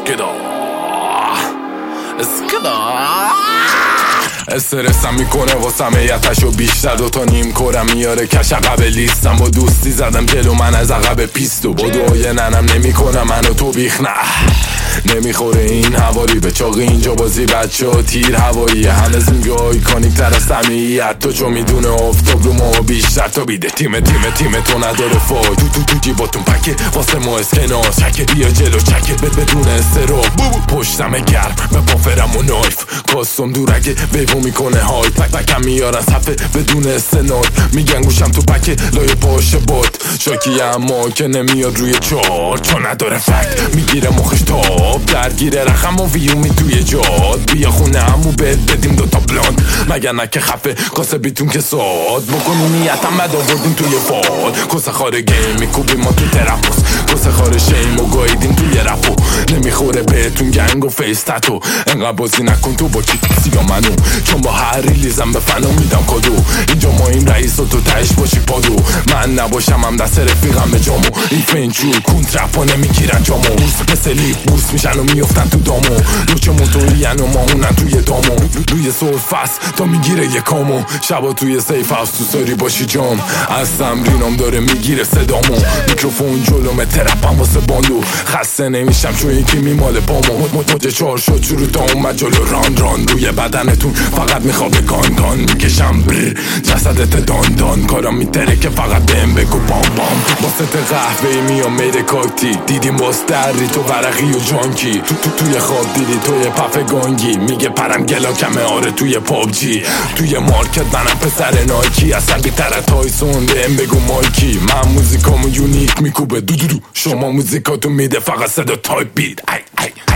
استرسم میکنه واسم ایتشو بیشتر. دوتا نیم کورم میاره کش عقب لیستم. با دوستی زدم جلو من از عقب پیستو. بدوی ننم نمیکنه منو تو بیخ نه. نمیخوره این حوالی به چاقی اینجا بازی بچه ها تیر هوایی. همه زنگه آیکانیک تر از سمیت. تو چو میدونه افتاب رو ما بیشتر تا بیده. تیم تو نداره فای. تو جیباتون پکه واسه ما اسکنار چکه. بیا جلو چکه بدون استراب. پشتم گرم به پافرم و نایف. کاستم دورگه بیبو میکنه های. پکم میارن صفحه بدون استناد. میگن گوشم تو پکه لای پاشه باد. شاکی اما که نمیاد روی چار چون نداره فکت. میگیره مخش تاب درگیره رخم و ویومی توی جاد. بیا خونه همو بدیم دوتا بلاند. مگر نکه خفه کاسه بیتون که ساد. بکنی نیتم بد آوردیم توی فال. کسه خاره گیم میکوبیم ما تو ترپوس. کسه خاره شیم و گاییدیم توی رپو. نمیخوره بهتون گنگ و فیس تتو. انقدر بازی نکن تو با کی سیا منو. چون با هر ریلیزم به فنا میدم کادو. اینجا ما این رئیس و تو تهش باشی پادو. من نباشم هم دست رفیقم به جامو. این فنچور کنترپا نمیگیرن جامو. مثل لیپ بورس میشن و میفتن تو دامو. لوچه موتوری و ما اونن توی دامو. روی سرفس تا میگیره یه کامو. شبا توی سیف هاوس تو ساری باشی جام. از تمرینام داره میگیره صدامو. میکروفون جلومه ترپم واسه باندو. خسته نمیشم چون یکی میماله پامو. موجه چار شد شروع تا اومد جلو ران روی بدنتون فقط میخوابه گان میکشم بر جسدت دان کارم میتره که فقط بهم بگو بام واسه قهوه میام میره کاکتی. دیدیم باز دری تو ورقی و جانکی. توی خواب دیدی توی پف گانگی. میگه پرم گلا کمه آره توی پابجی. توی مارکت منم پسر نایکی. اصلا بیتر تایسون بهم بگو مایکی. من موزیکامو یونیک میکوبه دو شما موزیکاتون میده فقط صدا تایپ بیت.